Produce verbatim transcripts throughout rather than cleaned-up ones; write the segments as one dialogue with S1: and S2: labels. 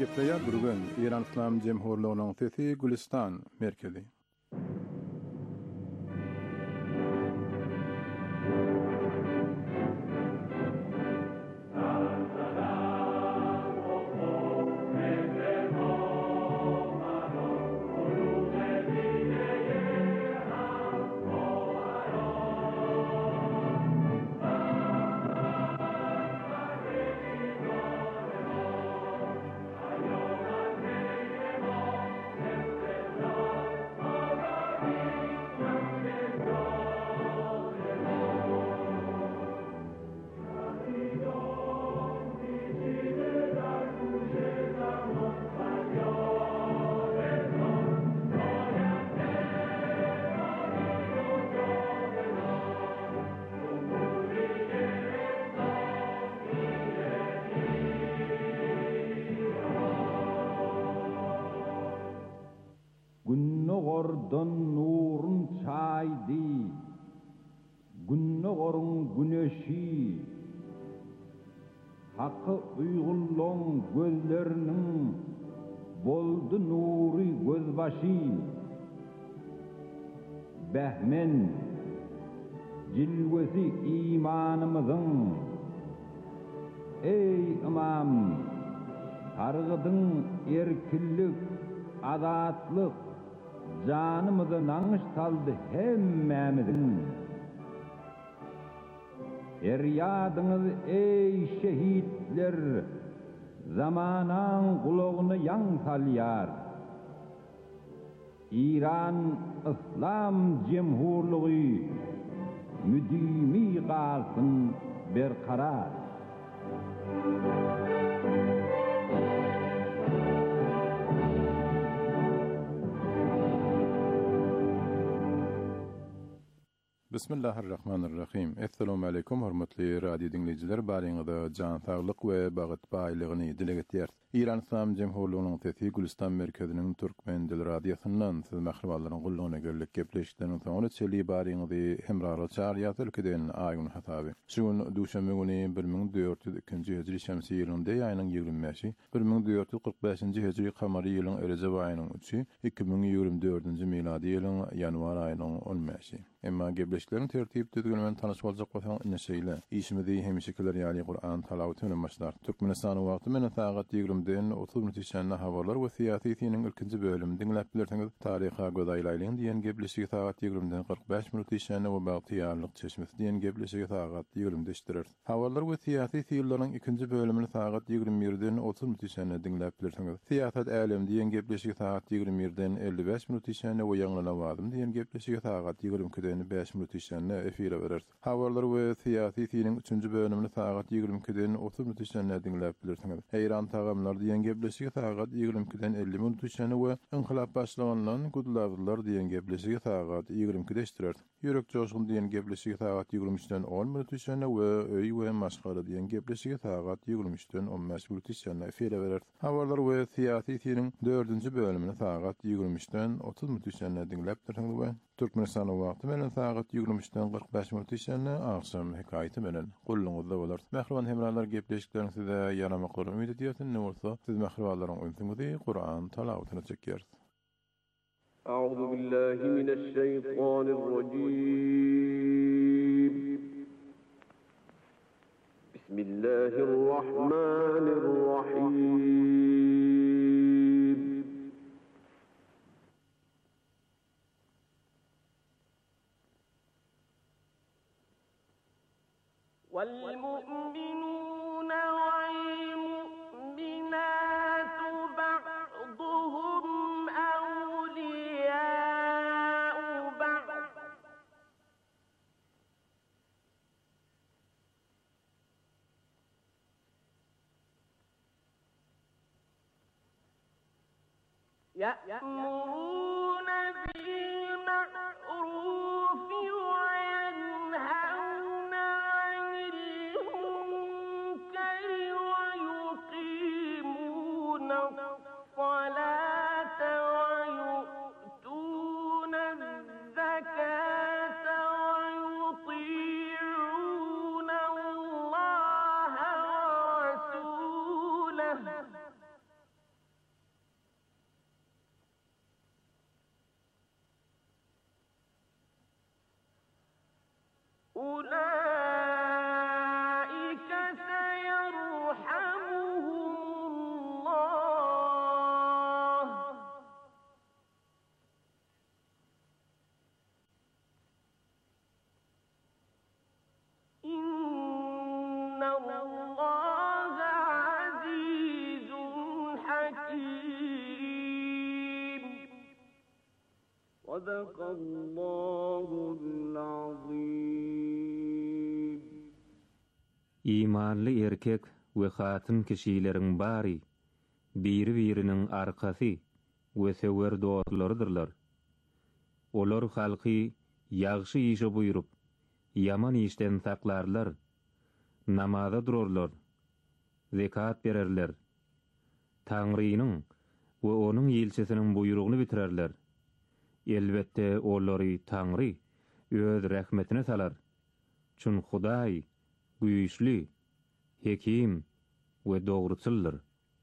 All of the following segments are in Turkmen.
S1: Gepleýär gürgen Iran Islam Jemhurlygynyň sesi Gülistan merkezi.
S2: Günnogordan nurun çaydı, günnogorun güneşi, hakkı uygulluğun gözlerinin boldu nuri gözbaşı, behmen cilvesi imanımızın, ey imam, targıdın erkillik, adatlık, canımızı nanış saldı hemmemizin. Eryadınız ey şehitler, zamanan kulağını yan salyar. İran İslam Cemhurluğu müdimi kalsın berkarar.
S1: Bismillahirrahmanirrahim. Assalamu alaykum hormatly radio dinleyijiler. Baryňyzda jan saglyk we bagyt baýlygyny dile getirýär. İran İslam Jemhurlygynyň sesi Gülistan merkeziniň türkmen dil radiosundan siz mahlumatlaryň gullugyna görlek gepleşikleriniň soňra çeli baryňyzy hemrara çağırýar ülkeden aýyň hasaby. Şuň duşanbe güni bir ming dört ýüz ikinji hijri şemsi ýylynda ýaýnyň ýigirme beşi, bir ming dört ýüz kırk beşinji hijri kamary ýylyň Recep aýynyň üçi, iki ming ýigirme dördünji miladi ýylyň ýanwar aýynyň on beşi. Emma gebleşiklerin tertip düzgünmen tanış boljak bolsaň neşeýle. İşimizi hemişekiler ýaly Qur'an talawaty bilen başlar. Türkmenistan wagty menen sagat ýigrimden otuz minut içinde habarlar we syýasy tiniň ilkinji bölümini dinläp bilersiňiz. Taryha godaýlaýlyň diýen gebleşigi sagat ýigrimden kırk beş minut içinde we bagtyýarlyk çeşmesi diýen gebleşigi sagat ýigrimde işdirer. Habarlar we syýasy ýyllaryň ikinji bölümini sagat ýigirme birden otuz minut içinde dinläp bilersiňiz. Syýasat älem diýen gebleşigi sagat ýigirme birden elli beş minut içinde we ýaňlana wadym diýen gebleşigi sagat ýigirme beş minut içinde efire berer. Habarlar we syýasy tiniň üçünji bölümini sagat ýigirme ikiden otuz minut içinde dinläp bilersiňiz. Heýran tagamlar diýen gebleşigi sagat ýigirme ikiden elli minut içinde we inqilab başlagandan gudulawlar diýen gebleşigi sagat ýigirme ikide işdirer. Ýürek joşgun diýen gebleşigi sagat ýigirme üçden on minut içinde we öý we maşgara diýen gebleşigi sagat ýigirme üçden on beş minut içinde efire berer. Habarlar we syýasy tiniň dördünji bölümini sagat ýigirme üçden otuz minut içinde dinläp bilersiňiz we Türkmenistan wagty menen sagat ýigirme üçden kırk beş minut içinde akşam hekaýaty menen gulluňyzda bolar. Mähruman hemralar gepleşiklerini size ýaramaklary ümit edýärsin. Näwirse siz mährubalaryň öňsüňizi Qur'an talawatyna çekýärsiz.
S3: A'udhu billahi mineşşeytanirracim. Bismillahirrahmanirrahim.
S4: والمؤمنون والمؤمنات بعضهم أولياء بعض يأمرون بالمعروف وينهون عن المنكر ويقيمون الصلاة ويؤتون الزكاة ويطيعون الله ورسوله الله عزيز حكيم. صدق الله العظيم.
S5: İmanlı erkek we hatyn kişilerin bari biri-biriniň arkasy we sewer dostlarydyrlar. Olar halky ýagşy işe buýrup, ýaman işden saklarlar, namaza durarlar, zekat bererler, Taňrynyň we onuň ýelçisiniň buýrugyny bitirerler. Elbetde olary Taňry öz rahmetine salar. Çün Hudaý güýçli, hekim we dogruçyldyr.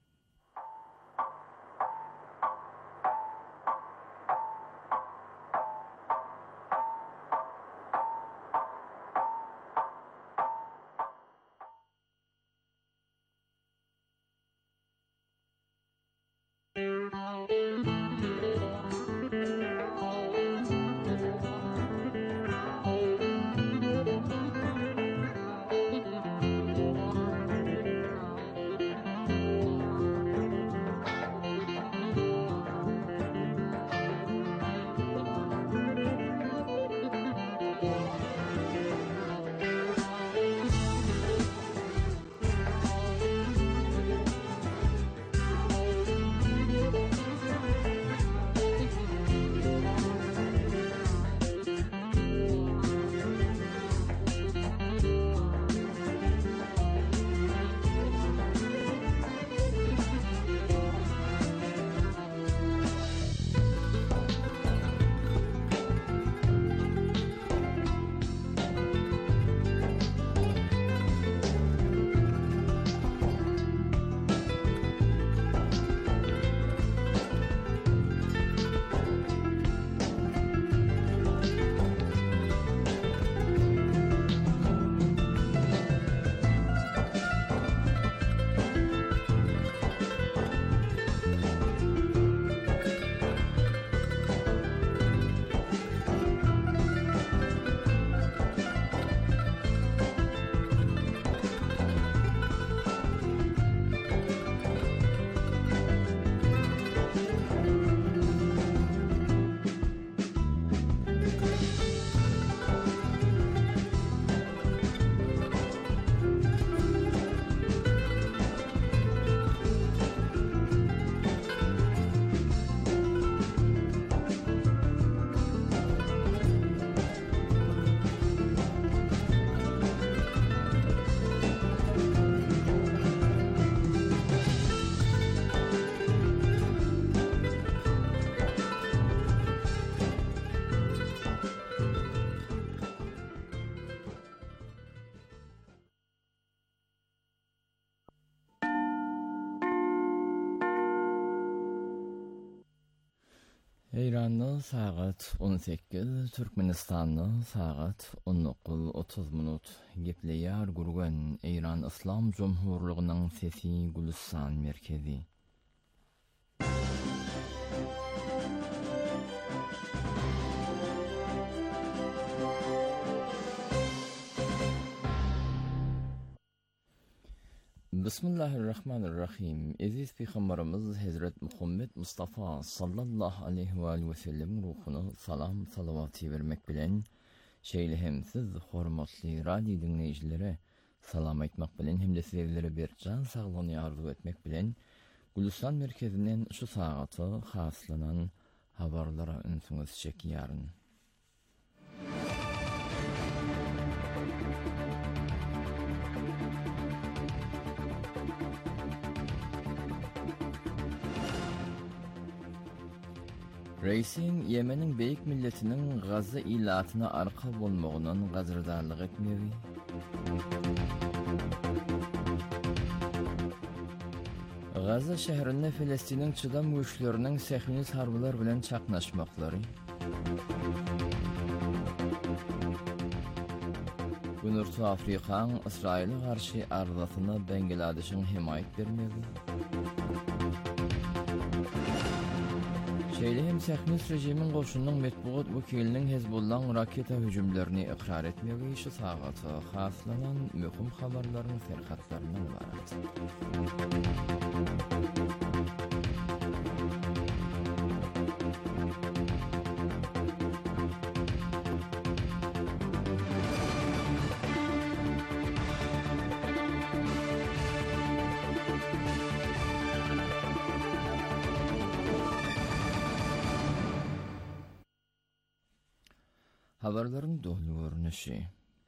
S6: İran'da saat on sekiz, Türkmenistan'da saat on dokuz otuz minut. Gepleýär gurgan İran İslam Cumhurluğunyň sesi Gülistan merkezi. Bismillahirrahmanirrahim. Aziz Peygamberimiz Hazret Muhammed Mustafa sallallahu aleyhi ve sellem ruhuna salam salavati vermek bilen şeýle hem siz hormatly radio dinleýijilere salam aýtmak bilen hem de sizlere bir can saglygyny arzu etmek bilen Gülistan merkezinden şu sagatı haslanan habarlara ünsüňiz çekýäryn. Reisin Yemen'in beyik milletinin Gazze ilatyna arka bolmagynyň gazırdarlyk etmegi. Gazze şäherinde Filistiniň çydam güýçleriniň sehniz harbylar bilen çaknaşmaklary. Günürtü Afrikaň Israil'e garşy arzatyna Bangladeşiň himayet bermegi. Şeýlehem Sähnüs rejimin goşunynyň metbuat wekiliniň Hezbollah raketa hüjümlerini ikrar etmegi işi sagaty haslanan möhüm habarlaryň ferhatlaryndan ibaret. Habarların doğru görünüşü.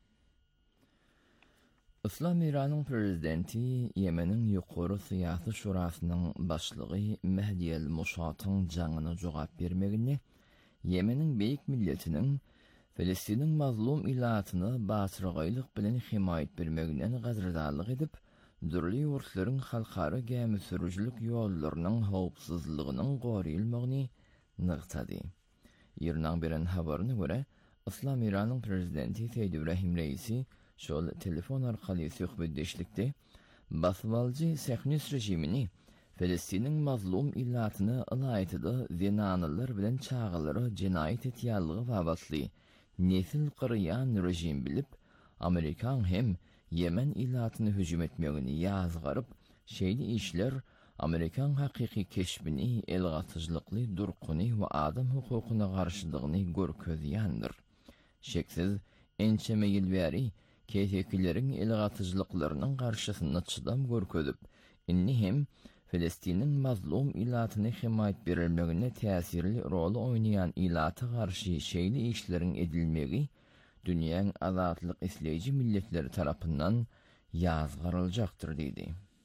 S6: İslam İran'ın prezidenti Yemen'in Yuqorı Siyasi Şurasının başlığı Mehdi el-Mushat'ın canını cogap bermegine, Yemen'in beyik milletinin Filistin'in mazlum ilatını batırgaylık bilen himayet bermeginen gazrdarlyk edip, dürli urtlaryň halkara gämi sürüjülük ýollarynyň howpsuzlygynyň goraýylmagyny nygtady. Ýerden beren habaryna görä, İslam İran'ın prezidenti Seyyid İbrahim Reisi şol telefon arkaly söhbetdeşlikde basbalcı Sähnüs rejimini Filistin'in mazlum illatyny ılaýtyda zinanylar bilen çağılary jinayet etýänligi babatly nesil qırıyan rejim bilip Amerikan hem Yemen illatyny hüjüm etmegini ýazgaryp şeýli işler Amerikan hakyky keşbini elgatyjlykly durquny we adam hukukyna garşylygyny görkezýändir. Şeksiz ençe meýil bäri keýfekileriň elgatyjlyklarynyň garşysyna çydam görkezip, inni hem Filistin'in mazlum ilatyny himayet berilmegine täsirli rol oýnaýan ilaty garşy şeýli işleriň edilmegi dünýäň azatlyk isleýji milletleri tarapyndan ýazgaryljakdyr diýdi.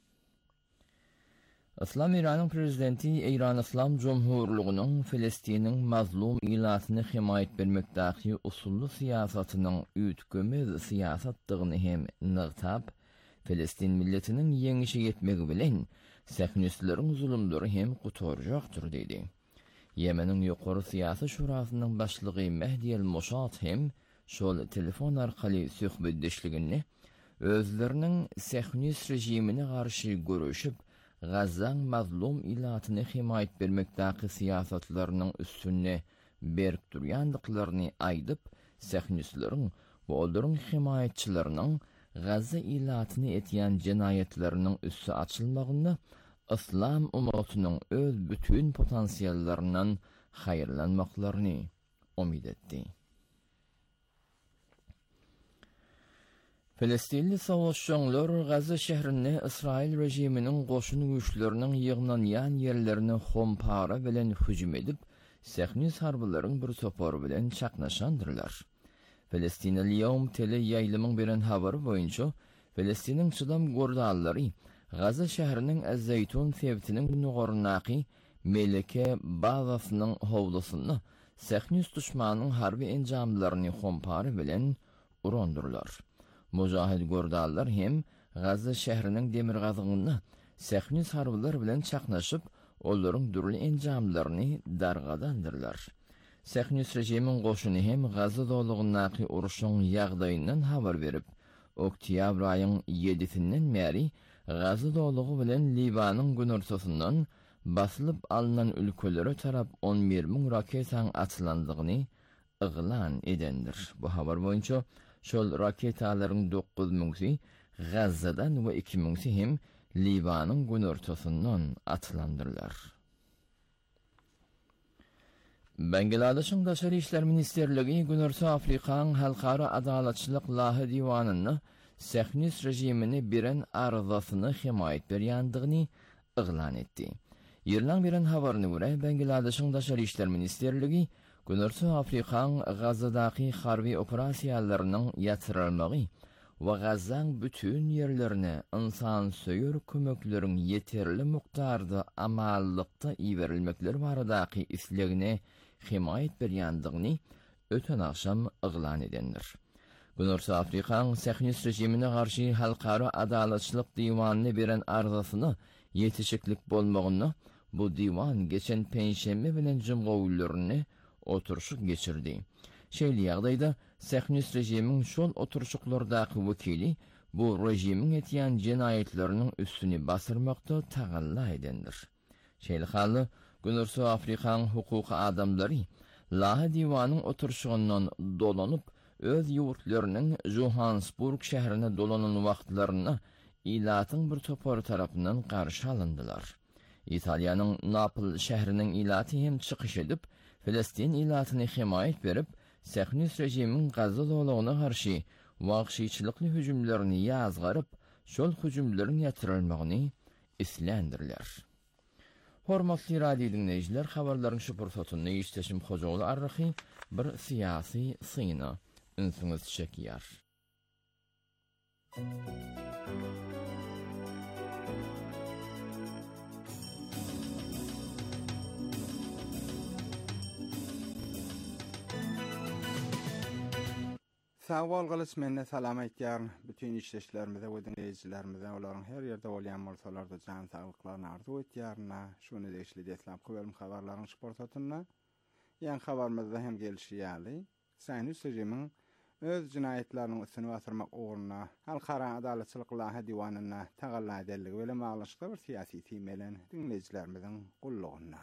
S6: İslam İran'ın prezidenti İran İslam Cumhurluğu'nun Filistin'in mazlum ilatyny himayet bermekdäki usully siyasatynyň üýtgemiz siyasatdygyny hem nygtap, Filistin milletiniň yeňişe ýetmegi bilen Sähnüsleriň zulümleri hem gutorjakdyr diýdi. Yemen'in Yuqorı Siyasi Şurasynyň başlygy Mehdi el-Mushat hem şol telefon arkaly söhbetdeşligini özleriniň Sähnüs rejimine garşy görüşüp, Gazzaň mazlum ilatyny himayet bermekdäki siyasatlarynyň üstünne berk durýandyklaryny aýdyp, Sähnüsleriň we olaryň himayetçileriniň Gazza ilatyny etýän jinayetleriniň üstü açylmagyny İslam ummatynyň öz bütün potensiýallarynyň haýyrlanmaklaryny umid etdi. Filistinli savaşçılar Gazza şehrini İsrail rejiminin goşun güýçleriniň ýygnanýan ýerlerini hompara bilen hüjüm edip, Sähnüs harbylaryň bir sopary bilen çaknaşandyrlar. Filistin el-Yawm tele ýaýlymyň beren habary boýunça, Filistiniň çydam gordallary Gazza şäheriniň Ez-Zeytun sebitiniň nugornaky Meleke bazasynyň howlusyny Sähnüs düşmanynyň harby enjamlaryny hompara bilen urandyrlar. Mujahid gordallar hem Gazza şäheriniň demir gazygyny Sähnüs harbylar bilen çaknaşyp, olaryň dürli enjamlaryny dargadandyrlar. Sähnüs rejimiň goşuny hem Gazza dowlatyny uruşyň ýagdaýyndan habar berip, oktýabr aýyň ýedisinden bäri Gazza dowlaty bilen Libanyň günortasyndan basylyp alynan ülkelere tarap on bir miň raketaň atylandygyny yglan edendir. Bu habar boýunça şol raketalaryň dokuz miňsi Gazzadan we iki miňsi hem Libanyň günortasyndan atylandyrlar. Bangladeşiň Daşary işler ministerligi Günorta Afrikaň halkara adalatçylyk lahy diwanyny Sähnüs rejimini biren arzasyny himayet berýändigini yglan etdi. Ýerden beren habaryna görä, Bangladeşiň Daşary işler ministerligi Günorta Afrikaň Gazzadaky harby operasiýalarynyň ýatyrylmagy we Gazzaň bütün ýerlerine insan söýür kömekleriň ýeterli mukdarda amallykda iberilmekleri baradaky islegine himayet berýändigini öten akşam yglan edendir. Günorta Afrikaň Sähnüs rejimine garşy halkara adalatçylyk diwanyny beren arzasyny ýetişiklik bolmagyny bu diwan geçen peňşembe bilen juma günlerini oturuşuk geçirdi. Şeýle ýagdaýda Sähnüs rejimiň şol oturuşuklardaky wekili bu rejimiň etýän jinayetleriniň üstüni basyrmakda tagalla edendir. Şeýle haly Günürse Afrikan hukuk adamları Laha diwanın oturuşundan dolanıp öz yurtlarının Johannesburg şehrine dolanan wagtlaryna ilatın bir topar tarapından karşı alındılar. İtalyanın Naples şehrinin ilatı hem çıkış edip Filistin ilatını himayet berip Siyonist rejimin Gazza dolağına karşı wagşyçylykly hüjümlerini yazgarıp şol hüjümlerin yatırılmagyny islendirler. Hormatly radio dinleyijiler, habarlaryň şu pursatyny ýeşdeşim Hojaly arrahy bir syýasy syna ünsüňiz çekýär.
S7: Sağ bolgalyş menne salam aýtýar. Bütün işleşlerimize we dinleýijilerimize olaryň her ýerde bolýan bolsalar da jan saglyklaryny arzu etýärna, şonu deşli deslam köwelm habarlaryň şportatyna. Ýan habarymyzda hem gelişýärli. Siyonist rejimiň öz jinayetlerini üstüne basyrmak uğruna halkara adaletçilik laha diwanyna tagalla edelligi bilen baglanşykly bir syýasy temelen dinleýijilerimiziň gullugyna.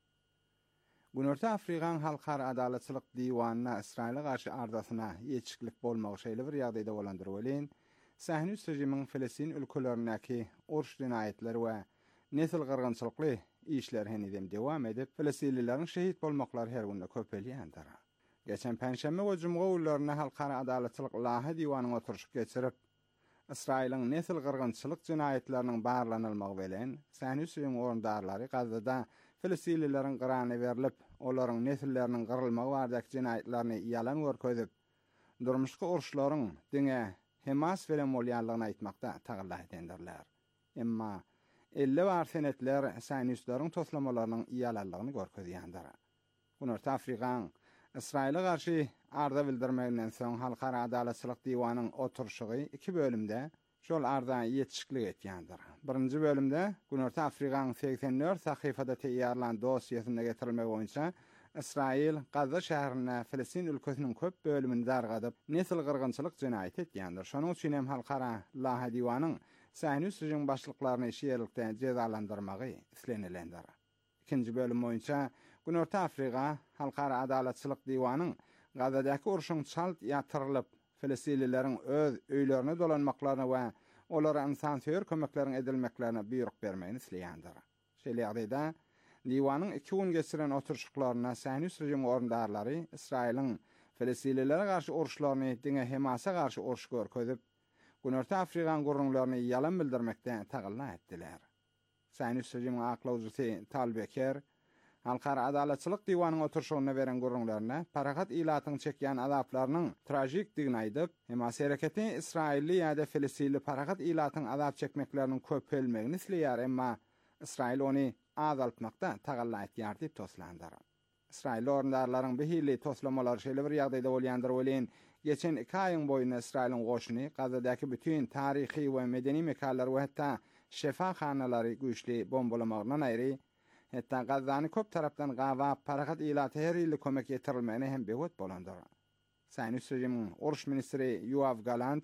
S7: Günörte Afrikan Halkara Adaletçilik Diwanına İsrail'e karşı ardasyna ýetişiklik bolmagy şeýle bir ýagdaýda bolandyryp bilen, Siyonist rejimiň Filistin ülkelerindäki urş jinayetleri we nesil gyrgynçylykly işler henidem dewam edip, Filistinlileriň şehit bolmaklary her günde köpelýändir. Geçen penşembe we jumga günlerinde Halkara Adaletçilik Laha Diwanyna oturuşyp geçirip, İsrail'in nesil gyrgynçylyk jinayetleriniň barlanylmagy bilen Siyonist rejimiň orundarlary Gazzada Filistinlileriň gyrany berilip, olaryň nesilleriniň gyrylmagy bardak jinayetlerini ýalan görkezip, durmuşky urşlaryň diňe Hamas bilen bolýanlygyny aýtmakda tagalla edendirler. Emma elli bar senetler Siyonistlaryň toslamalarynyň ýalanlygyny görkezýändir. Günörte Afrikan İsrail'e karşı arda bildirmeginden soň Halkara Adaletçilik Diwanynyň oturuşy iki bölümde şol arda ýetişiklik etýändir. Birinji bölümde Günörte Afrikan seksen dört sahyfada teýýarlan dosiýasyna getirilmegi boýunça İsrail Gazza şäherine Filistin ülkesiniň köp bölümini dargadyp nesil gyrgynçylyk jinaýet etýändir. Şonuň üçin hem Halkara Laha Diwanynyň Siyonist rejim başlyklaryny şeýerlikde cezalandyrmagy islenýändir. İkinji bölüm boýunça Günörte Afrika Halkara Adaletçilik Diwanynyň Gazzadaky urşuň çalt ýatyrylyp Filistinlileriň öz öýlerine dolanmaklaryna we olara insansöýer kömeklerini edilmeklerine buyruk bermegini isleýändir. Şeýle ýagdaýda Diwanyň iki gün geçiren oturuşyklaryna Siyonist rejim orundarlary Israiliň Filistinlilere garşy uruşlaryny diňe Hamas'a garşy uruş görkezip, Günörte Afrikan gurrunlaryny ýalan bildirmekde tagalla etdiler. Siyonist rejimiň aklawjysy Tal Beker Halkara Adaletçilik Diwanynyň oturuşyna beren gurrunlaryna paragat ilatyň çekýän azaplarynyň trajikdigini aýdyp, Hamas hereketi Israilli ýa-da Filistinli paragat ilatyň azap çekmekleriniň köpelmegini isleýär, emma İsrail ony azaltmakda tagalla etýär diýip toslandyr. İsrail orundarlaryň behili toslamalary şeýle bir ýagdaýda bolýandyr bilen, geçen iki aýyň boýunca Israiliň goşuny Gazzadaky bütün taryhy we medeni mekanlary we hatda şefahanalary güýçli bombalamagyndan aýry, hatta Gazzany köp tarapdan gawap paragat ilaty her ýyly kömek ýetirilmegine hem bewet bolandyr. Siyonist rejimiň uruş ministri Yoav Galant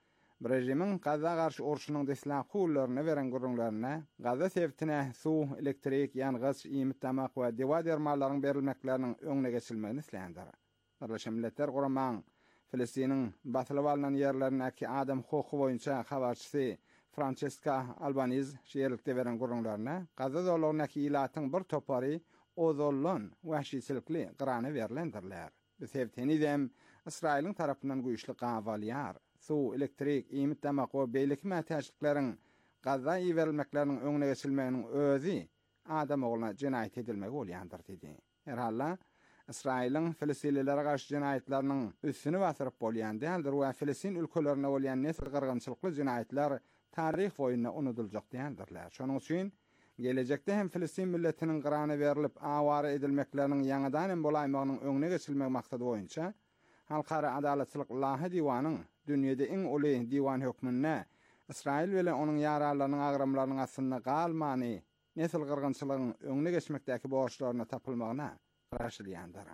S7: rejimiň Gazza garşy urşunyň deslap hullaryna beren gurrunlaryna Gazza sebitine su, elektrik, ýangys, iýmit tamak we dewa dermanlaryň berilmekleriniň öňüne geçilmegini isleýändir. Birleşmiş Milletler Guramaň Filistiniň basylyp alynan ýerlerindäki adam hukuky boýunça habarçysy Francesca Albanese şeýerlikde beren gurrunlaryna Gazza dolagyny ilatyň bir topary ozollan wahşyçylikly gyrany berilendirler. Bu sebäpden Israiliň tarapyndan güýçli gawalýar, su, elektrik, iýmit tamak we beýlik mätäçlikleriň Gazza berilmekleriniň öňüne geçilmeginiň özi adam ogluna jinaýet edilmegi bolýandyr dedi. Herhalla İsrailiň Filistinlilere garşy jinaýetleriniň üstüne basyryp bolýan däldir we Filistin ülkelerine bolýan nesil gyrgynçylykly jinaýetler tarih boýunça unutuljak däldirler. Şonuň üçin gelecekde hem Filistin milletiniň gyrany berilip awara edilmekleriniň ýaňadan hem bolaýmagynyň öňüne geçilmegi maksady boýunça Halkara Adaletçilik Laha Diwanynyň dünýede iň uly diwan hökmüne İsrail bilen onuň ýararlarynyň agramlarynyň aslynda galmany nesil gyrgynçylygyň öňüne geçmekdäki borçlaryna tapylmagyna karşylýandyr.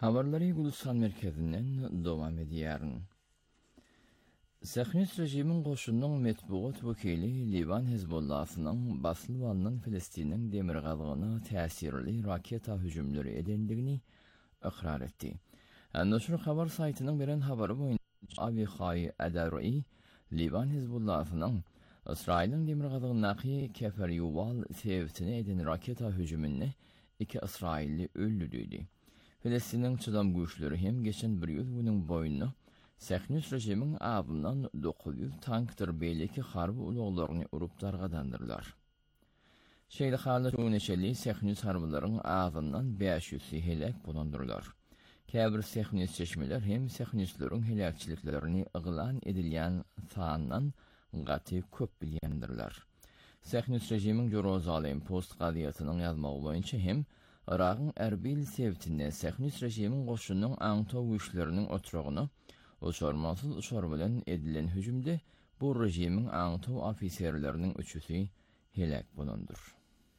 S6: Habarları Gülistan merkezinden devam ediyorun. Siyonist rejimin koşunun metbuat vekili Liban Hezbollah'ının basılvanın Filistin'in demir gazığına tesirli raketa hücumları edendigini ikrar etti. Noşur haber saytının veren haberi boyunca Avihay Adaroi, Liban Hezbollah'ının İsrail'in demir gazığındaki Kefer Yuval sevtine eden raketa hücumunu iki İsrailli öldürdü. Filistin'in çıdam güçleri hem geçen bir yıl bunun boyunu Siyonist rejimin ağabından dokuz yüz tanktır belki harbi uluglarını urup dargadandırlar. Şeyli halı çoğuneşeli Siyonist harbilerin ağabından beş yüzü helak bulundurlar. Kəbir Siyonist çeşmeler hem Siyonistlerin helakçiliklerini ıgılan edilen sağından gati köp bilyendirler. Siyonist rejimin Jerusalem Post qadiyatının yazmağı boyunca hem Irak'ın Erbil sevtinde Siyonist rejimin koşunun Anto güçlerinin oturağını uçurmasız uçur bilen edilen hücumda bu rejimin Anto ofiserlerinin üçüsü helak bulundur.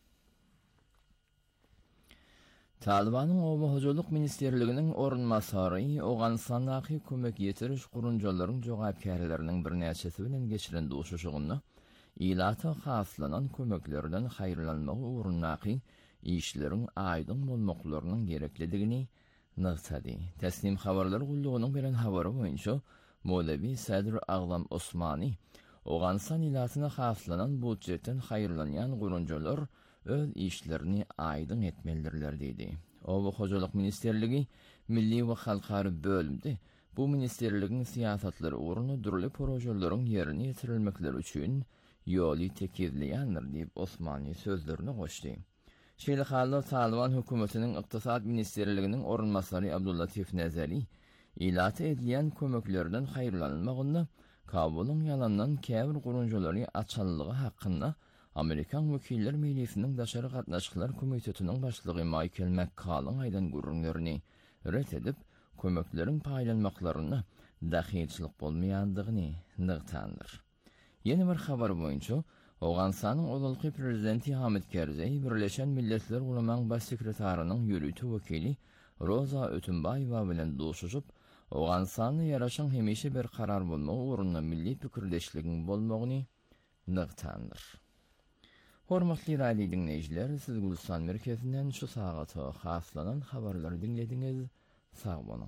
S6: Talibanın Obahoculuk Ministerliğinin orunmasarı Oğanistan'daki kömek yetiriş kuruncaların cogapkärlerinin bir näçesi bilen geçiren duşuşuğunu ilata haslanan kömeklerden hayırlanmağı uğrunaki işlerin aydın bolmaklarının gereklidigini nıqtadı. Teslim haberler gulluğunun bilen haberi boyunca Mevlevi Sadr Ağlam Osmani Oğanistan ilatına haslanan budjetten hayırlanyan kuruncalar öz işlerini aydın etmelidirler dedi. Obahoculuk Ministerliği Milli ve Halkari bölümde bu ministerliğin siyasatları uğruna durulu projelerin yerini yetirilmekleri için yolu tekizleyendir deyip Osmani sözlerini koştu. Şeyli halı Taliban hükümetinin İktisat Ministerliğinin orunmasarı Abdullatif Nezari ilatı edilen kömeklerden hayırlanılmağında Kabul'un yalandan kəbir kuruncuları açanlığı hakkında Amerikan Vekiller Meclisi'nin Daşarı Katnaşıklar Komitetinin başlığı Michael McCall'ın aydan gururlarını ret edip kömeklerin paylanmaklarını dahilçilik bolmayandığını nıqtandır. Yeni bir haber boyunca Oğanistan'ın Oğulqi Prezidenti Hamid Karzai Birleşen Milletler Ulaman Baş Sekretarının yürütü vekili Roza Ötünbayeva bilen dolaşıp Oğanistan'ı yaraşan hemişe bir karar bolmağı uğruna milli pikirdeşliğin bolmağını nıqtandır. Hormatly radio dinleyiciler, siz Gülistan merkezinden şu saatı haslanan haberleri dinlediniz. Sağ olun.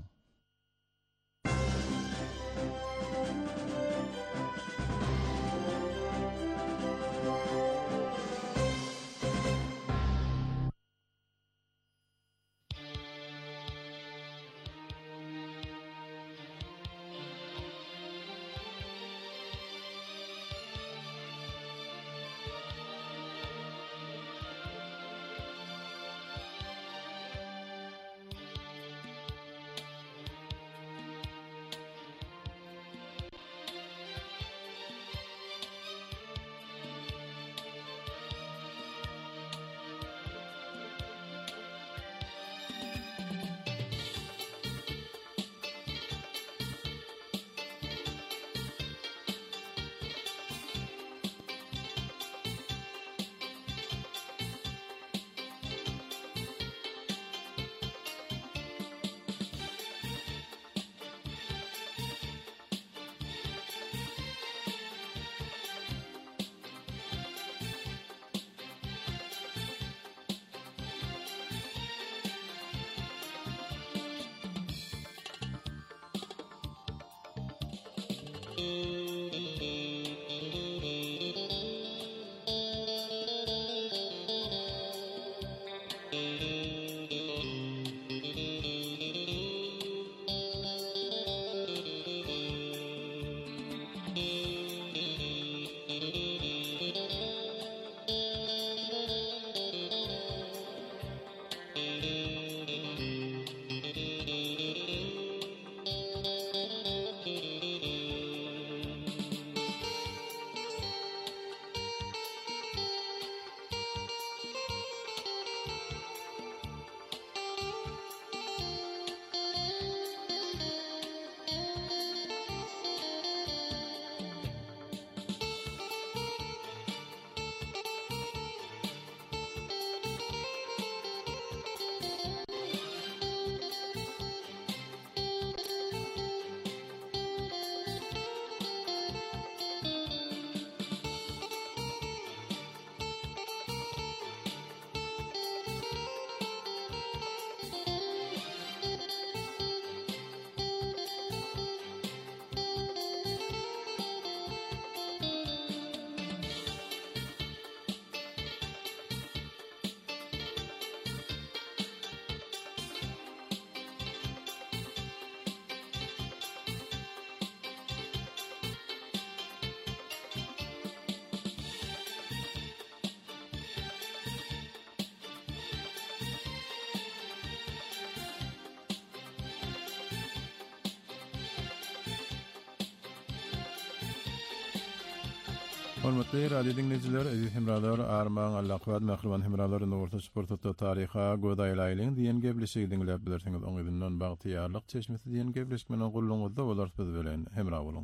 S1: Hormatly radio dinleyijiler, aziz hemralar, armağan allaqwad mahruman hemraların orta sportda taryha godaýlaýlyň diýen gebleşigi dinläp bilersiňiz. Oň ýerden bagtyýarlyk çeşmesi diýen gebleşik menen gulluňyzda bolar biz bilen hemra boluň.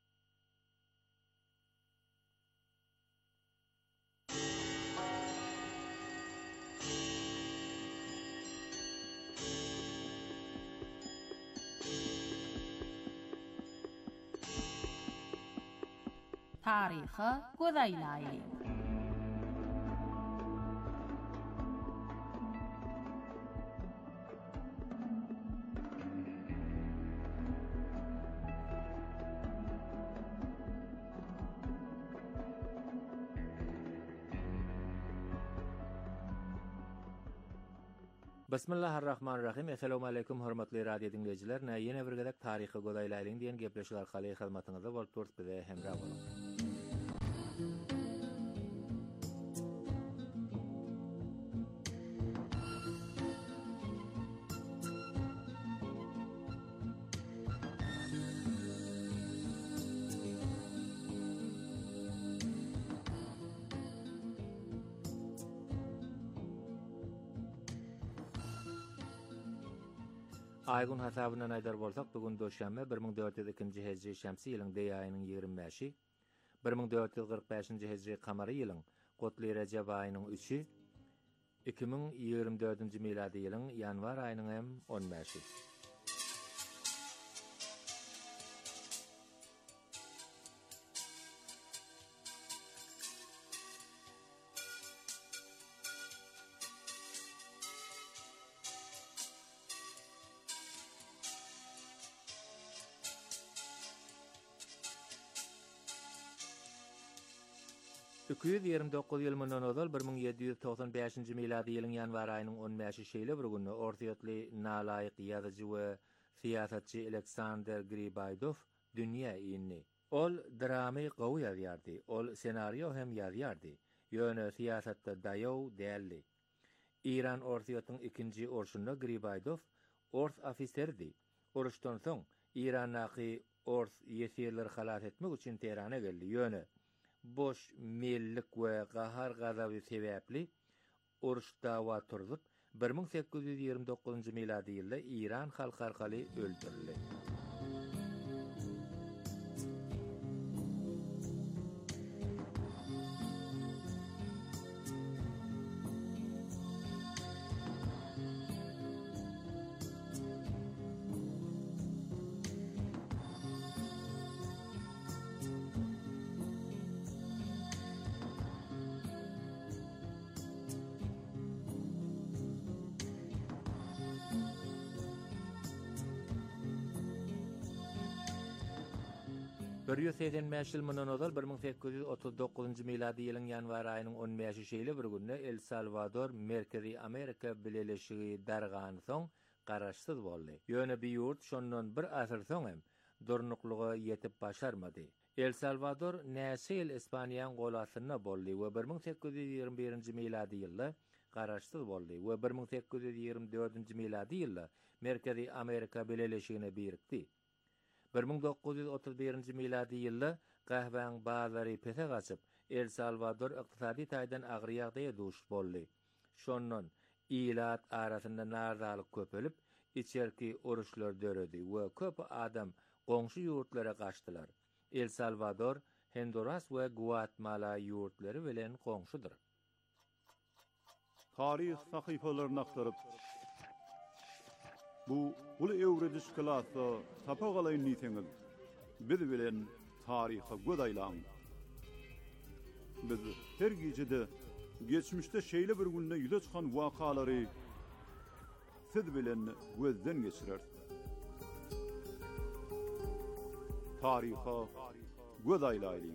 S8: Taryhy godaýlaýly.
S5: Bismillahirrahmanirrahim. Assalamu alaykum hormatly radio dinleyijiler. Näýene bir gezek taryhy godaýlaýlyň diýen gepleşik arkaly hyzmatyňyzda bolup durýar bize hemra bolun. Aygun hasabyna aýdar bolsak, bugun döşänme bir ming dört ýüz iki hejri şämsi ýylyň deý aýynyň ýigirmi beşi, bir ming dört ýüz kırk beşinji hejri kamary ýylyň Gotly Rejep aýynyň üçi, iki ming ýygrimi dördünji miladi ýylyň ýanwar aýynyň hem on beşi. iki yüz ýigirmi dokuz ýyl mundan ozal bir ming ýedi ýüz toksan beşinji miladi ýylyň ýanwar aýynyň on beşi şeýle bir günü ortaýatly nalaýyk ýazyjy we siýasatçy Aleksandr Gribaydov dünýä ýyny. Ol dramy gowy ýazýardy, ol senario hem ýazýardy. Ýöne siýasatda daýaw däldi. İran ortaýatynyň ikinji orşunda Gribaydov ors ofiserdi. Oruşdan soň İrannaky ors ýesirler halat etmek üçin Teherana geldi. Ýöne boş mellik we gahar gazaby sebäpli uruş dawa turdup bir ming sekiz ýüz ýigirmi dokuzunji miladi ýylda İran halky arkaly öldürildi. bir yüz seksen beş ýyl mundan ozal bir ming sekiz ýüz otuz dokuzunji miladi ýylyň ýanwar aýynyň on beşi şeýle bir günde El Salvador Merkezi Amerika Birleşigi dargan soň garaşsyz boldy. Ýöne bir ýurt şondan bir asr soň hem durnukluga ýetip başarmady. El Salvador näçe ýyl Ispaniýanyň golasyna boldy we bir ming sekiz ýüz ýigirmi birinji miladi ýylda garaşsyz boldy we bir ming sekiz ýüz ýigirmi dördünji miladi ýylda Merkezi Amerika Birleşigine birikdi. bir ming dokuz ýüz otuz birinji miladi ýylda gahwaň bazary pese gaçyp El Salvador ykdysady taýdan agryýagda duş boldy. Şondan ilat arasynda narzalyk köpelip, içerki uruşlar döredi we köp adam goňşy ýurtlara gaçdylar. El Salvador, Honduras we Guatemala ýurtlary bilen goňşudyr.
S9: Taryh sahypalaryny aktaryp bu ulu öwrediş klasy tapagalayyn niýetiňiz biz bilen taryha godaýlaň. Biz her gejede geçmişde şeýle bir günde ýüze çykan wakalary siz bilen gözden geçirer. Taryha godaýlaýly.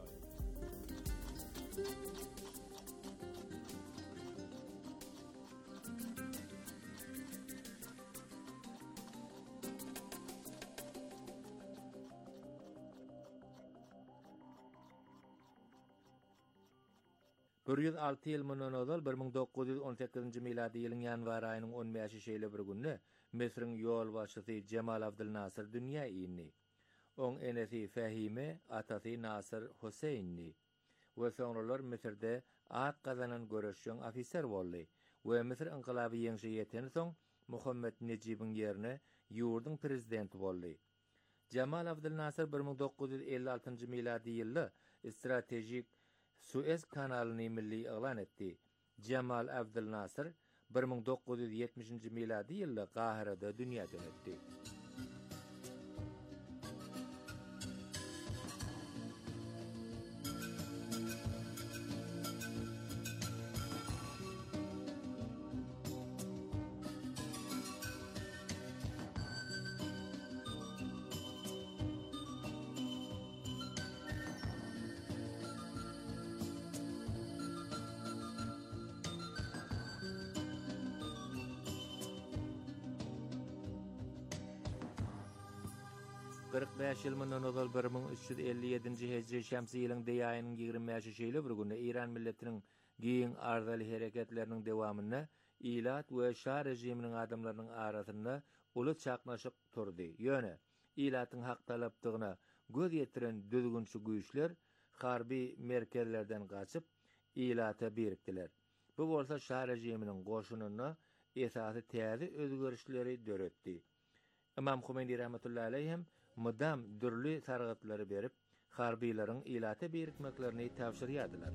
S5: bir yüz alty ýyl mundan ozal bir ming dokuz ýüz on sekizinji miladi ýylyň ýanwar aýynyň on beşi şeýle bir günde Mesriň ýol başçysy Cemal Abdülnasir dünýä ýyny. Oň enesi Fahime, atasy Nasir Huseynni. we soňralar Misirde ad gazanan görüşýän ofiser boldy we Misir inqilaby ýeňşe ýeten soň Muhammed Necibin ýerine ýurdun prezidenti boldy. Jamal Abdel Nasir bir ming dokuz yüz elli altyncy miladi ýylda stratejik Suez kanalyny milli elan etdi. Jamal Abdel Nasir bir ming dokuz yüz ýetmişinji miladi ýylda Qahirede dünýäden ötdi. kırk beş ýyl mundan ozal bir ming üç yüz elli ýedinji hejri şämsi ýylyň deýaýynyň ýygrimi beşinji şeýle bir günde İran milletiniň giň arzaly hereketleriniň dewamyna ilat we şah rejiminiň adamlarynyň arasynda uly çaknaşyk turdy. Ýöne ilatyň hak talapdygyna göz ýetiren düzgünçi güýçler harby merkezlerden gaçyp ilata birikdiler. Bu bolsa şah rejiminiň goşunyna esasy täze özgörüşleri döretdi. Imam Humeyni rahmetullahi aleyhim mudam dürli sargatlary berip harbiýlaryň ilata birikmeklerini täwsirýadylar.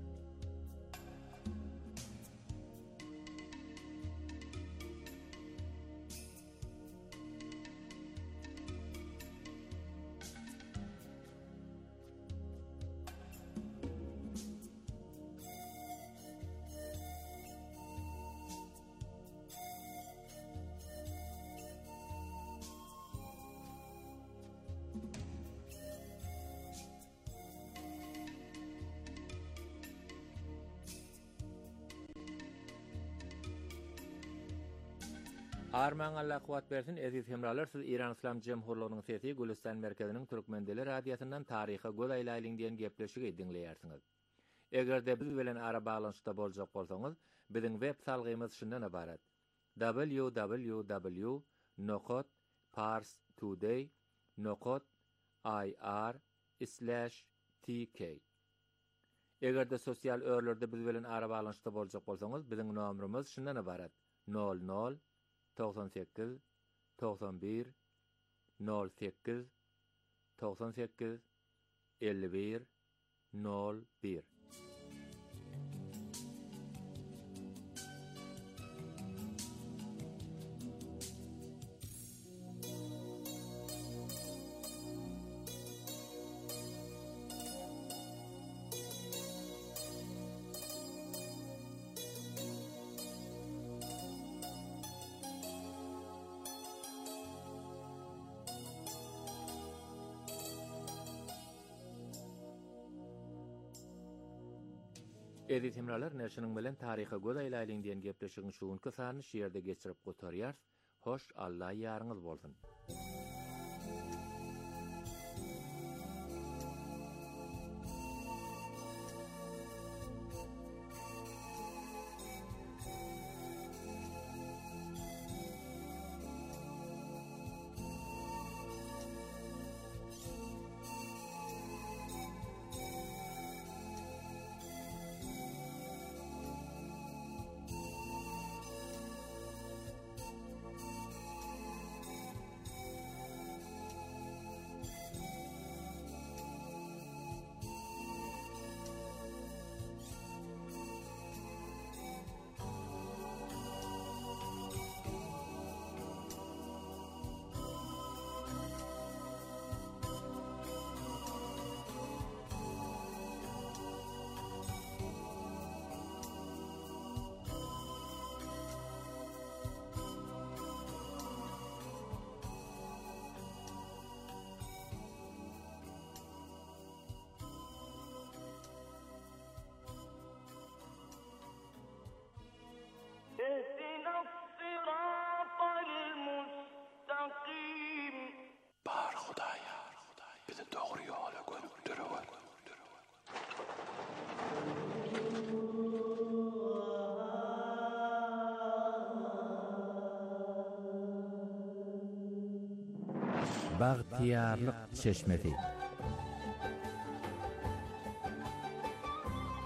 S5: Arman Allah kuwat bersin eziz hemralar, siz İran İslam Cemhurluğunyň sesi Gülistan merkeziniň Türkmendeli radiýasyndan taryhy goýlaýlaýlyň diýen gepleşigi dinleýärsiňiz. Egerde biz bilen ara baglanyşda boljak bolsaňyz, biziň web salgymyz şundan ibarat: w w w nokta pars today nokta i r slash t k. Egerde sosial örlerde biz bilen ara baglanyşda boljak bolsaňyz, biziň nomerimiz şundan ibarat: nol nol doksan sekiz doksan bir nol sekiz doksan sekiz elli bir nol bir. Eziz hemralar, näşiniň bilen taryha goýlaýlaýlyň diýen gepleşigiň şuňky sany şeýerde geçirip gotarýar. Hoş, Allah ýarňyz bolsun.
S4: اهدنا الصراط المستقيم.
S10: Bar Hudaýa, bizi dogry ýola götürýär.
S5: Bagtyarlyk çeşmesi.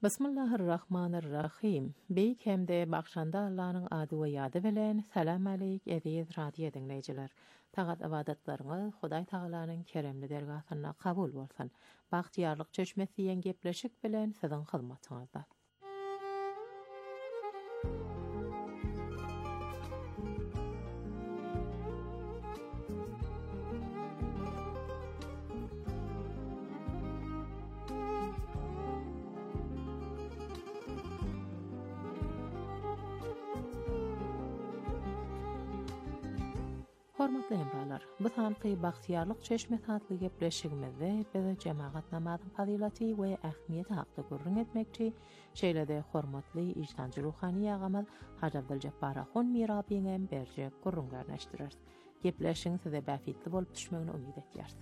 S11: Bismillahirrahmanirrahim. Beyk hem de bakşanda Allah'ın adı ve yadı bilen salam aleyk ediz radyo dinleyiciler. Tagat avadatlarını Huday Tağala'nın keremli dergahına kabul bolsun. Baxtiyarlık çeşmesi yen gepleşik bilen sizin hizmetinizde. Hormatly hemralar, bu sanqy baxtiyarlyk çeşme tatlı gepleşigimizde bize cemaat namazın fazilati we ähmiyeti haqda gurrun etmekçi, şeýlede hormatly ijtançy ruhani ýagamyz Hacı Abdülcebbar Ahun mirabyňem berje gurrun garnaşdyrar. Gepleşiň size bäfitli bolup düşmegini umyt etýärs.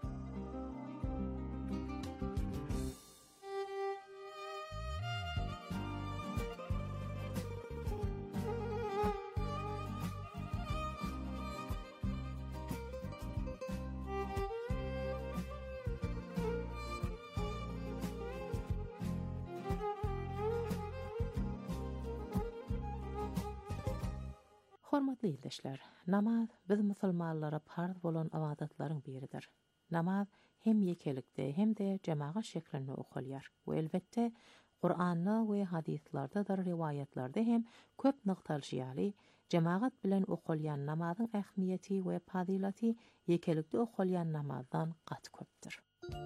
S11: Hormatly ýurtdaşlar, namaz biz musulmanlara farz bolan awadatlaryň biridir. Namaz hem yekelikde hem de jemaat şeklinde okulýar. Bu elbette Qur'an'da we hadislarda da riwayatlarda hem köp nyktalşýaly jemaat bilen okulýan namazyň ähmiýeti we fazilaty yekelikde okulýan namazdan gat köpdir.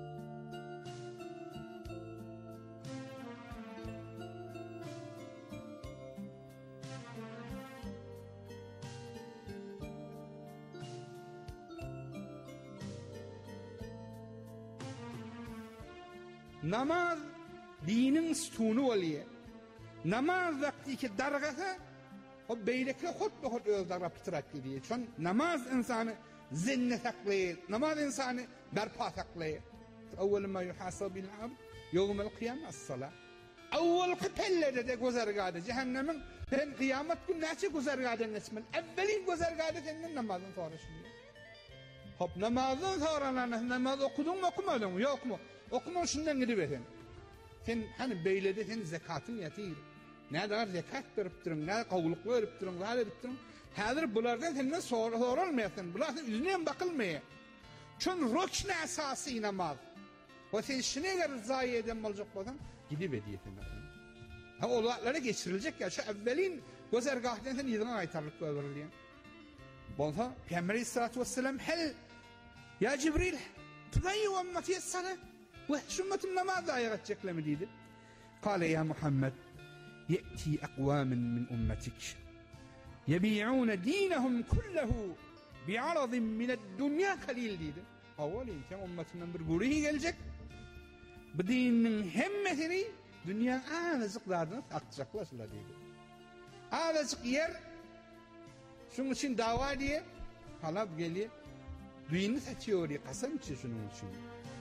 S12: Namaz dinin sütunu bolýar. Namaz wagtiki dargasa o beýleki hutba hut özdarap bitirak edýär. Şon namaz insany zinne saklayır. Namaz insanı berpa saklayır. Awwal ma yuhasabu bil abd yawm al qiyamah as-salat. Awwal qitellede de gozergady cehennemin ben kıyamet gün näçe gozergady nesmel. Evvelin gozergady senin namazın soruşulýar. Hop namazdan sonra namaz okudun mu okumadın mı? Yok mu? Okuma şundan gidip eten. Sen hani beylede sen zekatın yatıyır. Ne kadar zekat verip durun, ne kavuluk verip durun, ne verip durun. Hazır bulardan senden sor sorulmayasın. Bular sen yüzüne bakılmaya. Çün rükn esası namaz. O sen şine kadar zayi eden olacak bolsan gidip ediyetin. Ha olaylara geçirilecek ya şu evvelin gözergahdan sen yedin aytarlık verilýär. Bolsa Peygamber Aleyhissalatu vesselam hel ya Cibril tübeyi ummeti es-salah وحشمة النماذ يغتشك لمديد قال يا محمد يأتي أقوام من أمتك يبيعون دينهم كله بعرض من الدنيا قليل ديد أولي انت أمتنا برقوله gelecek بدين همتني دنيا آنزق دادنا أقشقلاشlar dedi. Ağzık yer şunun için dava diye halap geliyor düğünü satıyor kasam için şunun için.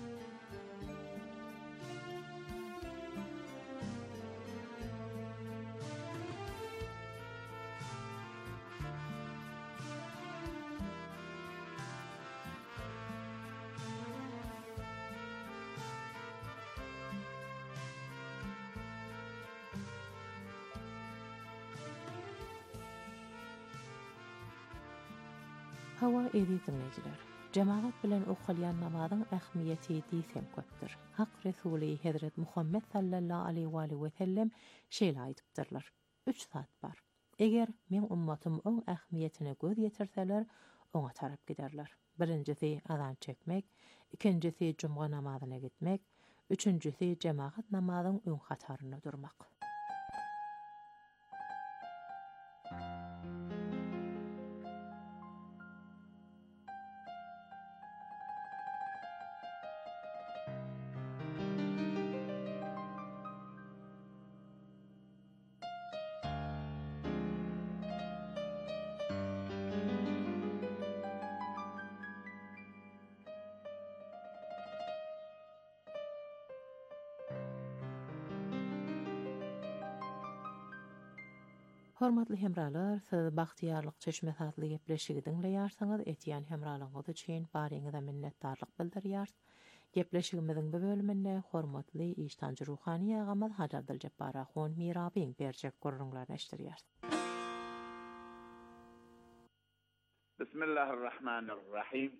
S11: Hawa edi dinleyiciler. Cemaat bilen okulyan namazyň ähmiýeti diýsem köpdir. Hak Resuli Hazret Muhammed sallallahu aleyhi ve sellem şeýle aýdypdyrlar. Üç saat bar. Eger men ummatym oň ähmiýetine göz ýetirseler, oňa tarap giderler. Birincisi azan çekmek, ikincisi jumga namazyna gitmek, üçüncüsi cemaat namazyň öň hataryna durmak. Hormatly hemralar, siz Baxtiyarlyk çeşme tatly gepleşigi dinleýärsiňiz, etýän hemralaryňyz üçin baryňyza minnetdarlyk bildirýär. Gepleşigimiziň bu bölüminde hormatly iştancı ruhani ýagamyz Haji Abdyljabbар Ahun Mirabiň berjek gurrunlaryny eşdirýär.
S13: Bismillahirrahmanirrahim.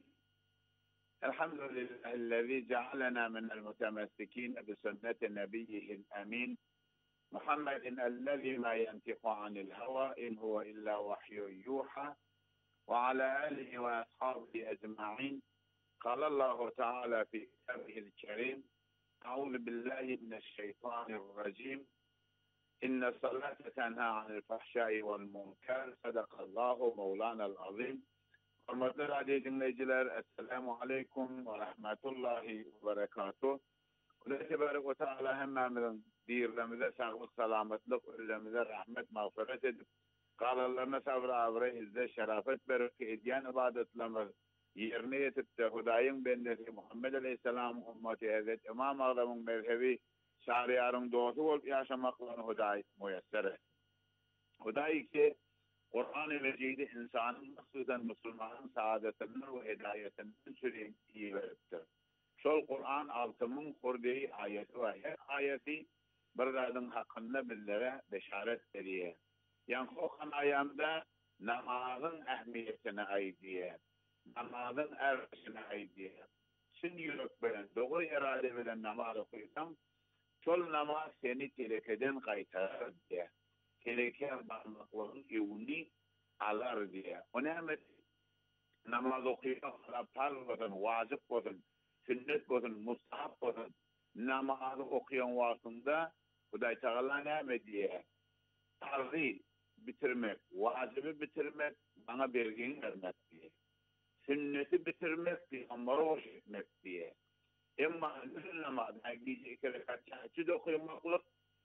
S13: Elhamdülillahi'llezî cealena minel mutemessikîn bi sünneti nebiyyihil emîn. Muhammedin ellezî mâ yentiqu anil heva in huve illâ vahyun yuhâ ve alâ âlihi ve ashâbihi ecma'in. قال الله تعالى في كتابه الكريم أعوذ بالله من الشيطان الرجيم إن الصلاة تنهى عن الفحشاء والمنكر صدق الله مولانا العظيم. Hürmetli radyo dinleyiciler, Esselamu Aleyküm ve Rahmetullahi ve Berekatuhu. Allah Tebarek ve Teala hemmemizin dirlerimize sağlık, selametlik, ölümüze rahmet, mağfiret edip, kalanlarına sabır, avre, izze, şerafet, berek, ediyen ibadetlerimiz yerine yetip de Hudaýyň bendesi Muhammed Aleyhisselam ümmeti Hazret İmam Azamyň mezhebi şariýaryň dostu bolup ýaşamaklaryny Hudaý müyesser etdi. Hudaý ki Kur'an-ı Mecidi insanın maksudan Müslümanın saadetini ve hidayetini süreyim iyi veripdir. Şol Kur'an altımın kurdiyi ayeti ve her ayeti bir zadın hakkında bizlere beşaret ediyor. Yani okan ayamda namazın ehmiyetine aydiye, namazın erişine aydiye. Şimdi yürek bilen, doğru irade bilen namaz okuysam, şol namaz seni telekeden kaytarır diye. Teleken barmakların evini alar diye. O ne hemet namaz okuyan, farz olsun, vacip olsun, sünnet olsun, mustahap olsun, namazı okuyan vaktinde Hudaý Teala ne hemet diye. Farzı bitirmek, vacibi bitirmek, bana bergin vermek diye. Sünneti bitirmek diye, amara hoş etmek diye. Emma nüzül namazı, gece iki rekat çahçı da okuyamaklık,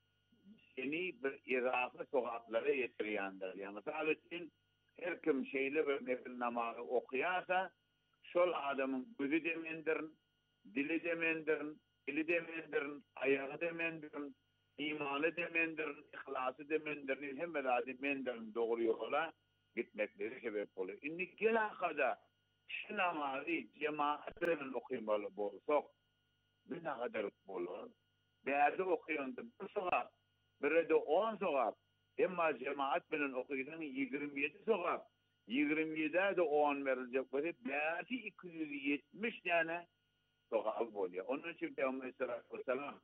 S13: seni bir izafe sokaklara yetiriyandır. Yani mesela için her kim şeyle bir nefil namazı okuyarsa şol adamın gözü demendirin, dili demendirin, eli demendirin, ayağı demendirin, imanı demendirin, ihlası demendirin, hem de demendirin doğru yola gitmekleri sebep oluyor. İnni gelakada şu namazı cemaatlerin okuymalı bolsak bir ne kadar olur? Değerli okuyandı bir sokak, bir de on sokak, emma cemaat bilen okuysan yigirmi yedi sokak, yigirmi yedi de on verilecek böyle belki iki yüz yetmiş tane sokak oluyor. Onun için Peygamber sallallahu aleyhi ve sellem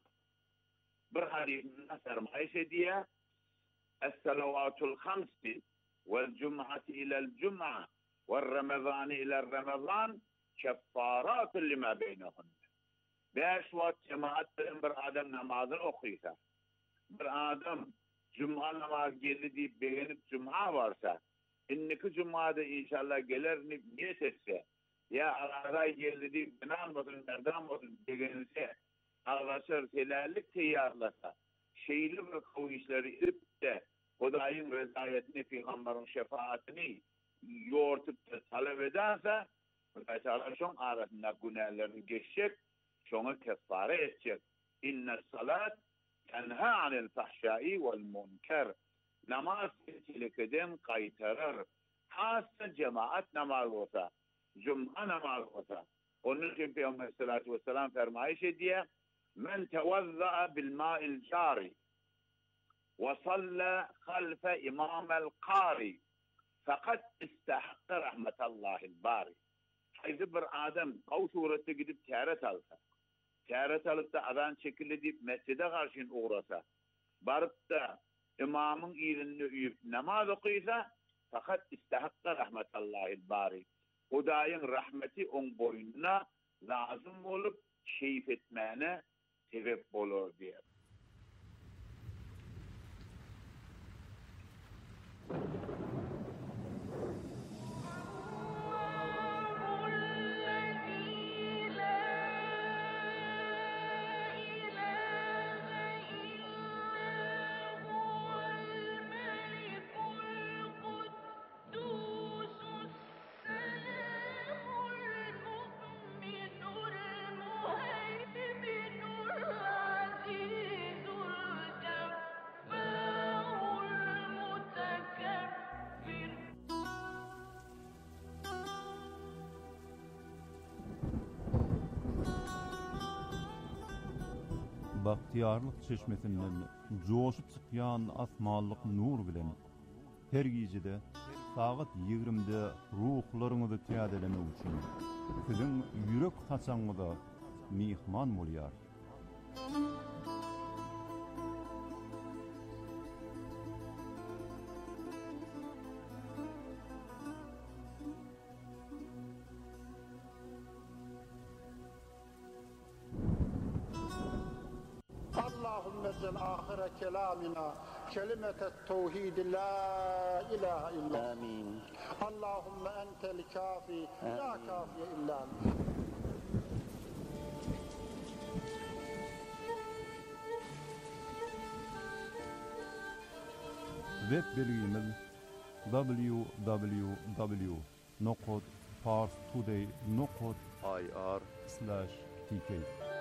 S13: bir hadisinde sermaye ediyor. Es-salavatul hamsi vel cum'ati ila'l cum'a ve ramazan ila'l ramazan keffaratun lima beynehun. Beş vakit cemaatlerin bir adam namazını okuysa, bir adam Cuma namazı geldi deyip beğenip Cuma varsa, inniki Cuma'da inşallah gelir niyet etse, ya arada geldi deyip binan olsun, nereden olsun beğenirse, ağlaşır, helallik teyarlasa, şeyli ve kavuşları irip de, Hudaýyň rezayetini, Peygamberin şefaatini yoğurtup da talep ederse, Hudaý Teala şoň arasında günahlarını geçecek, şoňa keffare etjek. İnne salat tenha anil fahşai vel munker. Namaz tilekeden kaytarar. Hassa cemaat namaz olsa, cuma namaz olsa. Onun için Peygamber sallallahu aleyhi ve sellem fermayiş ediyor. Men tevazza'a bil ma'il cari ve salla halfe imamel qari fakat istahakka rahmetallahil bari. Haydi bir adam kav surette gidip teret alsa, teret alıp da adan çekili deyip mescide karşın uğrasa, barıp da imamın ilini üyüp namaz okuysa, fakat istahakka rahmetallahil bari. Hudaýyň rahmeti on boynuna lazım olup keyif etmene sebep bolur diye.
S9: bahtiyarlık çeşmesinden coşup çıkan asmanlık nur bilen her gecede saat yigrimde ruhlarınızı tiyadelemek için sizin yürek haçanıda mihman bolyar.
S14: اللهم اجعل آخر كلامنا كلمة التوحيد لا إله إلا آمين. اللهم أنت الكافي لا كافي إلا أنت.
S9: Web bilgimiz w w w nokta pars today nokta i r slash t k.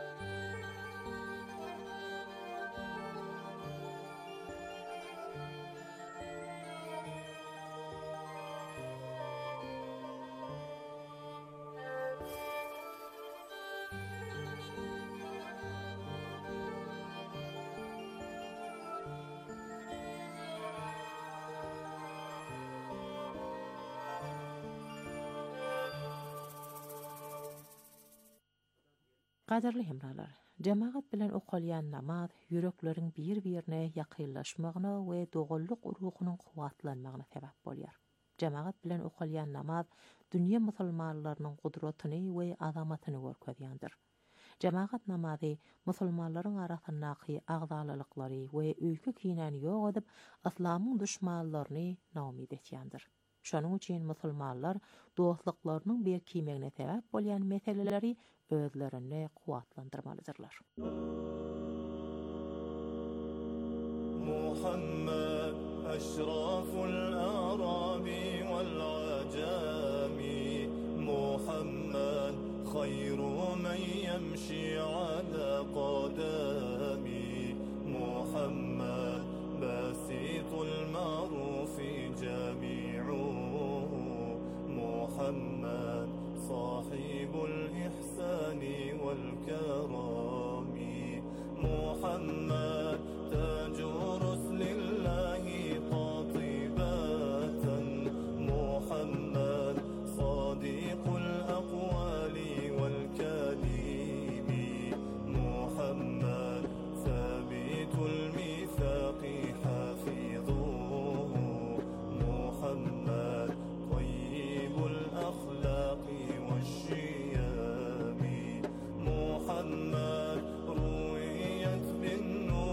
S11: Qadarly hemralar, cemaat bilen oqalyan namaz yürekleriň bir-birine ýakynlaşmagyna we dogullyk ruhunyň kuwatlanmagyna sebäp bolýar. Cemaat bilen oqalyan namaz dünýä musulmanlarynyň gudratyny we azamatyny görkezýändir. Cemaat namazy musulmanlaryň arasyndaky agzalylykları we öýkü kinäni ýok edip, islamyň düşmanlaryny namyd etýändir. Şonuň üçin musulmanlar dostlyklarynyň bir kimegine sebäp bolýan meseleleri özlerini kuwatlandyrmalydyrlar.
S15: Muhammed eşraful arabi vel ajami Muhammed hayru men yemşi ala qadami Muhammed basitul ma'rufi jami'u Muhammed صاحب الإحسان والكرم محمد تاج رسل الله قاطبة محمد صادق الأقوال والكلم محمد ثابت الميثاق حافظه محمد طيب الأخلاق والشيام محمد رويت بالنور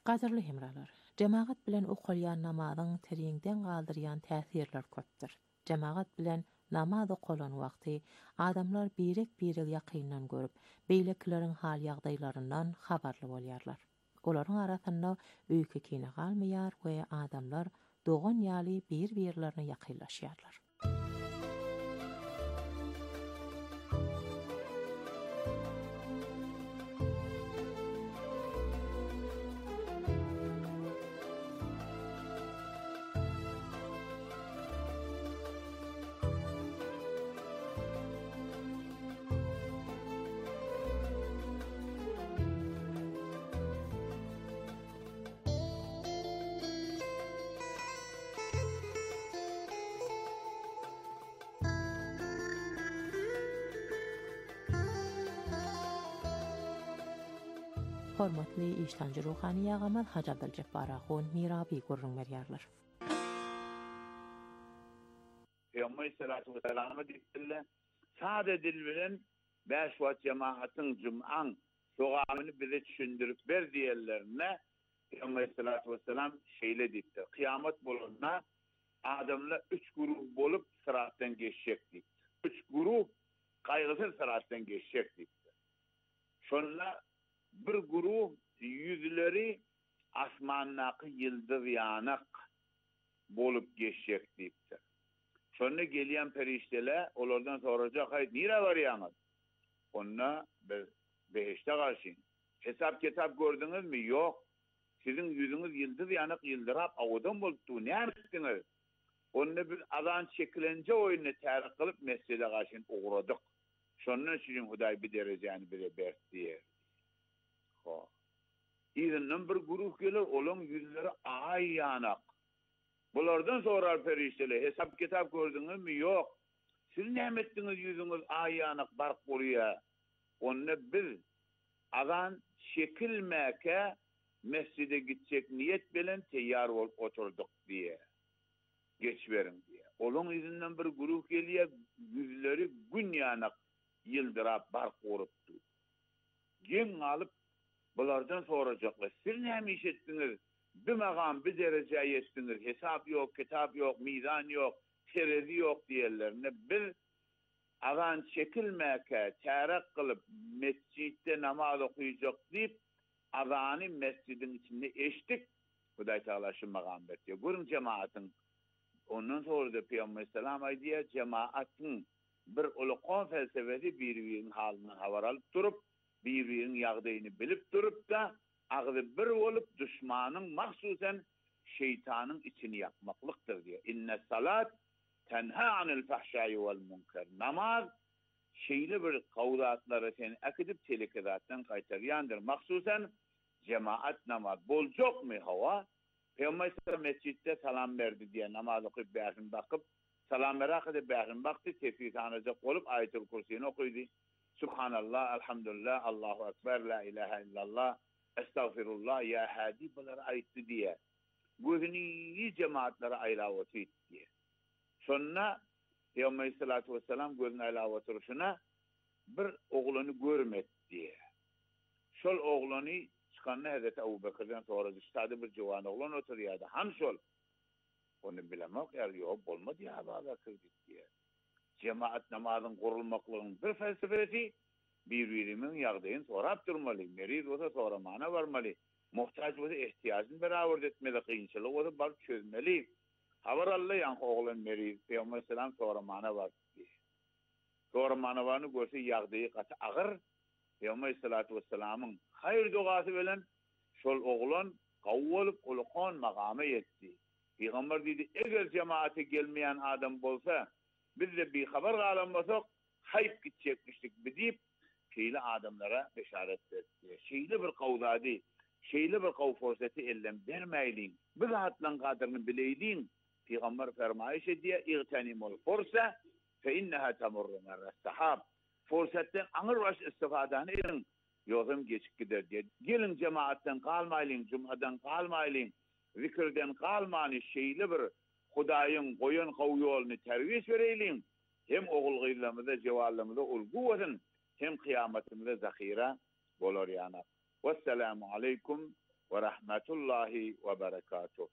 S11: Gaderly hemralar, jemaat bilen okulyan namazyň teriňden galdyrýan täsirler köpdir. Jemaat bilen namaz okulan wagty adamlar birek birek ýakynlan görüp, beýlekleriň hal ýagdaýlaryndan habarly bolýarlar. Olaryň arasynda öýke kine galmaýar we adamlar dogan ýaly bir-birlerine ýakynlaşýarlar. Hormatly işlemci ruhani ýagamaz Hacı Abdülcebbar Agun mirabi gurrun berýärler.
S13: Peygamber sallallahu aleyhi ve sellem diýdiler, sade dil bilen beş wagt cemaatyň jum'an sogamyny bize düşündirip ber diýerlerine Peygamber sallallahu aleyhi ve sellem şeýle diýdi. Kıyamet bolanda adamlar üç grup bolup sıratdan geçecek diýdi. Üç grup kaygısız sıratdan geçecek diýdi. Şonla bir grup yüzleri asmannaky yıldız ýanak bolup geçecek diýdi. Şonda gelýän perişteler olardan sorajak, "Haýt, nire barýaňyz?" Onna biz beşte garşyn. Hesap kitap gördüňizmi? Ýok. Siziň yüzüňiz yıldız ýanak yıldırap awdan bolupdy. Näme etdiňiz? Onna biz azan çekilenje oýuny tärik kılıp mescide garşyn ugradyk. Şondan üçin Hudaý bir derejäni bire berdi. Ho. İzin bir grup gelir, olan yüzleri ay yanak. Bulardan sorar perişteler, hesap kitap gördünüz mü? Yok. Siz näme etdiňiz yüzüňiz ay yanak bark bolýar. Onu biz azan çekilmäke mescide gitjek niyet bilen teýýar bolup oturduk diye. Geç berin diye. Olan izinden bir grup gelýär, yüzleri gün yanak yıldırap bark urupdy. Gen alıp bulardan sorajaklar. Siz näme iş etdiňiz? Bir magam, bir derece etdiňiz. Hesap yok, kitap yok, mizan yok, terezi yok diýerlerine bir azan çekilmäke tärak kılıp mescitte namaz okuyacak diýip azany mescidin içinde eşdik. Hudaý Taala şu magam berdi. Görün cemaatyň. Ondan sonra da Peygamber sallallahu aleyhi ve sellem cemaatyň bir ulukon felsefesi bir-biriniň halyny habar alyp durup, bir-biriniň ýagdaýyny bilip durup da agdy bir bolup düşmanyň mahsusen şeytanyň içini ýakmaklykdyr diýär. Inne salat tenha anil fahşai vel munkar. Namaz şeýle bir gawdatlary seni akidip telekedatdan gaýtarýandyr. Mahsusen cemaat namaz. Boljokmy hawa? Peygamber mescitte salam berdi diye namaz okuyup bärin bakyp salam beraky de bärin bakdy tefsir anajak bolup ayetul kursiýny okuýdy. Subhanallah, elhamdülillah, Allahu ekber, la ilahe illallah, estağfirullah, ya hadi bular aýtdy diye. Gözüni cemaatlere aýlap diye. Sonra Peygamber sallallahu aleyhi ve sellem gözüni aýlap oturuşuna bir ogluny görmek diye. Şol ogluny çıkanna Hazreti Ebu Bekir'den sonra düştadi bir civan oglan oturýardy. Ham şol. Onu bilemek ýa ýok bolmady ya Ebu Bekir diye. Cemaat namazyň gurulmaklygynyň bir felsefesi bir-birimiň ýagdaýyny sorap durmaly. Meriz bolsa soramana barmaly. Muhtaç bolsa ihtiýadyny beraber etmeli, kynçylyk bolsa baryp çözmeli. Habar Allah ýa oglan meriz Peygamber selam soramana bar. Soramana barny görse ýagdaýy gaty agyr. Peygamber sallallahu aleyhi ve sellem'in hayır duası bilen şol oglan gawwalyp ulukon magamy ýetdi. Peygamber diýdi, eger cemaate gelmeýän adam bolsa, biz de bir haber galanmasak, haýyp gitjekmişdik diýip, şeýle adamlara beşaret berdi. Şeýle bir gawdady, şeýle bir gaw forsaty ellen bermeýliň. Bir zatlaň gadyryny bileýliň. Peygamber fermaýş edýär, "İgtanimul forsa fe inneha tamurru marras-sahab." Forsatdan aňyr baş istifadany edin. Ýogum geçip gider diye. Gelin cemaatden kalmaylyň, cumhadan kalmaylyň, zikirden kalmany şeýle bir Hudaýyň goýan gaw ýoluny terbiýe berýliň. Hem ogul gyzlamyza, jewallamyza ulgu bolsun, hem kıyametimize zahira bolar ýana. Vesselamu aleykum ve rahmetullahi ve berekatuh.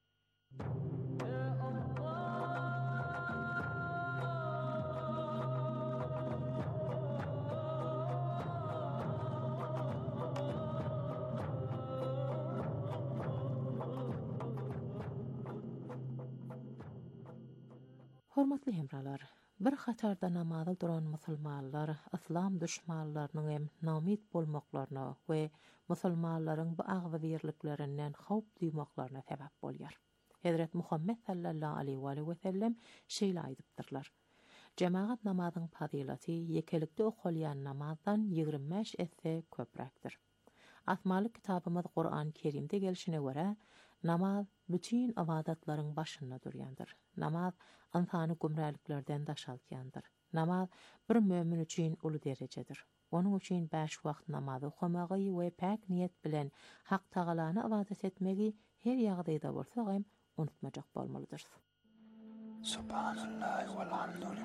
S11: Hormatly hemralar, bir hatarda namazy duran musulmanlar islam düşmanlarynyň hem namit bolmaklaryna we musulmanlaryň bu agzy berliklerinden howp duýmaklaryna sebäp bolýar. Hazrat Muhammed sallallahu aleyhi we sellem şeýle aýdypdyrlar. Jemaat namazyň fazilaty ýekelikde okulýan namazdan ýigirme beş esse köpräkdir. Asmaly kitabymyz Qur'an-ı Kerimde gelişine görä, namaz bütün ibadatlaryň başynda durýandyr. Namaz insany gümräliklerden daşaltýandyr. Namaz bir mömin üçin uly derejedir. Onuň üçin beş wagt namaz okamagy we pak niyet bilen Hak Tagalany ibadat etmegi her ýagdaýda bolsa hem unutmajak bolmalydyr.
S10: Subhanallah walhamdulillah